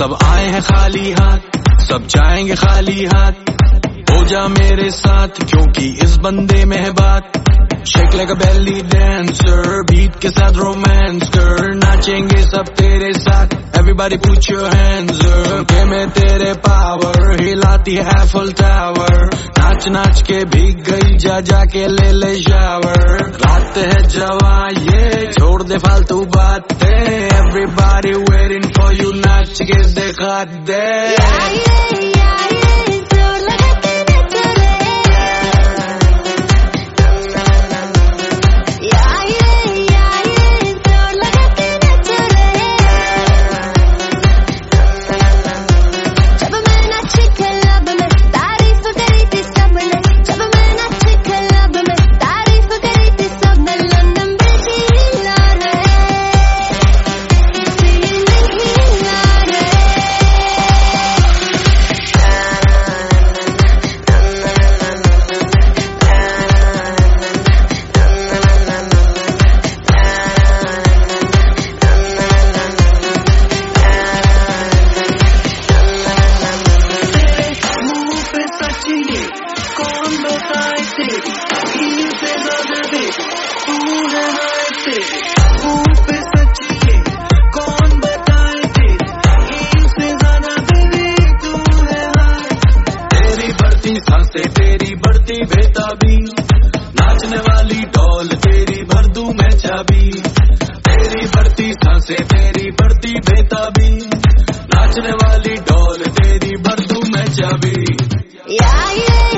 सब आए हैं खाली हाथ, सब जाएंगे खाली हाथ। हो जा मेरे साथ क्योंकि इस बंदे में है बात। Shake like a belly dancer, beat के साथ रोमांस कर, नाचेंगे सब तेरे साथ। Everybody put your hands up, में तेरे पावर हिलाती है एफिल टावर। नाच नाच के भीग गई, जा जाके ले ले शावर। रात है जवां ये, छोड़ दे फालतू बातें। एवरीबॉडी वेटिंग फॉर यू, नाच के दिखा दे। तेरी बढ़ती बेताबी, नाचने वाली डॉल तेरी भर दूं मैं चाबी। तेरी बढ़ती सांसें, तेरी बढ़ती बेताबी, नाचने वाली डॉल तेरी भर दूं मैं चाबी।